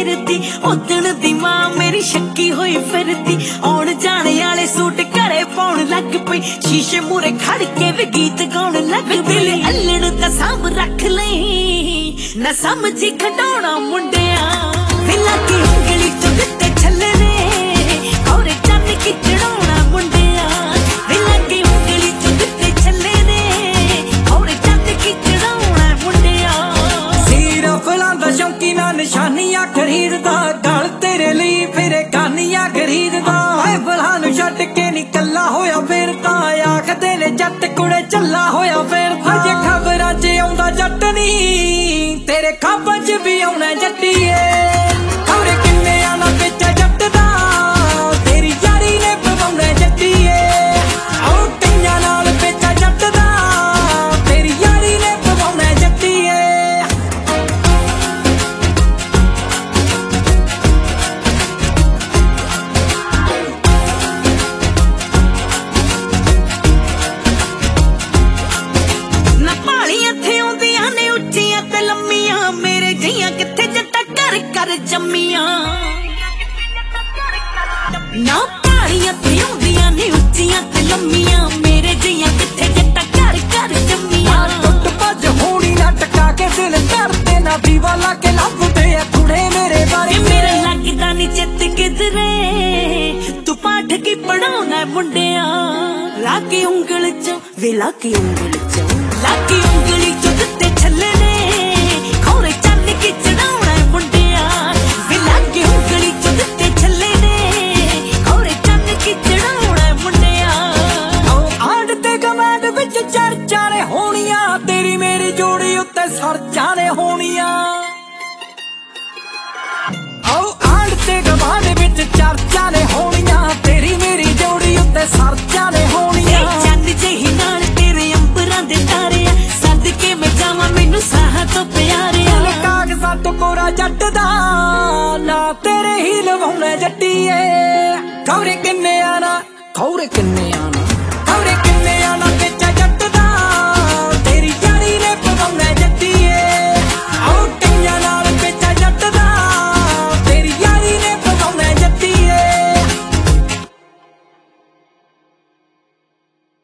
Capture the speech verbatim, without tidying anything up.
फिरती उदण दी मां मेरी शक्की होई फिरती आउण जाने वाले सूट घरे पाउण लग पई शीशे मूरे खड़ के भी गीत गाउण लग पई अल्लड़ तां सांभ रख लई ना समझी खडाउणा मुंडिया विला की उंगली चों दित्ते छल्लने औरे चन्न की चढ़ाउणा मुंडिया विला की उंगली चों दित्ते छल्लने औरे चन्न की चढ़ाउणा मुंडिया सीरा फलांदा शौकी ना निशानियां खरीददा गल तेरे लिए फिरे कानियां खरीददा है भला नूं छड्ड के नी कल्ला होया फिरदा आखदे ने जट कुड़े चल्ला होया फिरदा अजे खबरां च आउंदा जट नी तेरे खाबां च भी आउणा जट्टीए खबरे किन्ने आना बेचा जट दा तेरी यारी ने पवाउणा जट्टीए ओ कईयां नाल बेचा जट दा तेरी यारी ने पवाउणा जट्टीए ना पाली इत्थे आउंदियां ने उच्चियां ते लम्मियां मेरे जियां कित्थे जट्टा कर कर जम्मियां ना पाली इत्थे आउंदियां ने उच्चियां ते लम्मियां मेरे जियां कित्थे जट्टा कर कर जम्मियां टुट भज होनी ना टका के दिल करते ना दीवाला के लभदे आ कुड़े मेरे बारे ये मेरा लगदा नी चित किधरे तू पाठ की पढ़ाउणा मुंडिया लाकी उंगल चों वे लाकी उंगल चों लाकी उंगली चों दित्ते छल्लने खौरे चन्न की चढ़ाउणा मुंडिया वे लाकी उंगली चों दित्ते छल्लने खौरे चन्न की चढ़ाउणा मुंडिया ओ आड़ ते कमांड विच चर्चा ने होनियां तेरी मेरी जोड़ी उत्ते सरचा ने होनियां ओ आड़ ते कमांड विच चर्चा ने होनियां तेरी मेरी जोड़ी उत्ते सरचा ने होनियां चन्न जेही नाल तेरे अंबरां दे तारे सदके मैं जावां मैनू साह तो प्यारे कागज़ां तो कोरा जट दा ना तेरे ही लवाउणा जट्टीए खौरे किन्ने आना खौरे किन्ने आना खौरे किन्ने आना